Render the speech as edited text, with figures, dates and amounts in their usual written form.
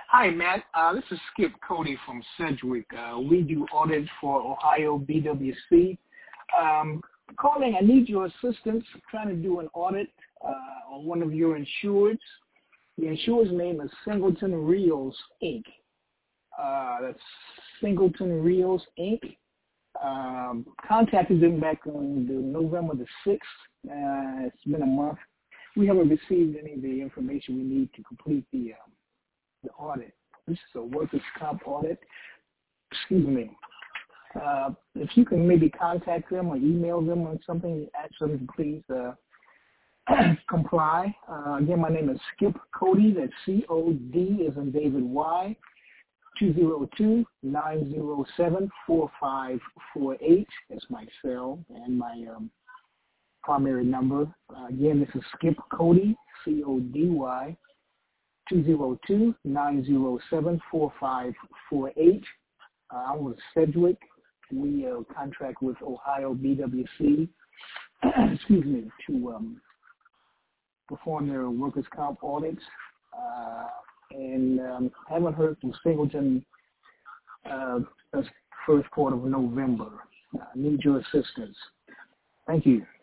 Hi, Matt. This is Skip Cody from Sedgwick. We do audits for Ohio BWC. Calling, I need your assistance trying to do an audit on one of your insureds. The insured's name is Singleton Reels, Inc. That's Singleton Reels, Inc. Contacted them back on November the 6th. It's been a month. We haven't received any of the information we need to complete the audit. This is a workers' comp audit. Excuse me. If you can maybe contact them or email them or something, ask them to please comply. Again, my name is Skip Cody. That's C-O-D as in David Y. 202-907-4548. That's my cell and my primary number. Again, this is Skip Cody, C-O-D-Y. 202-907-4548. I'm with Sedgwick. We contract with Ohio BWC, excuse me, to perform their workers' comp audits. And haven't heard from Singleton first quarter of November. Need your assistance. Thank you.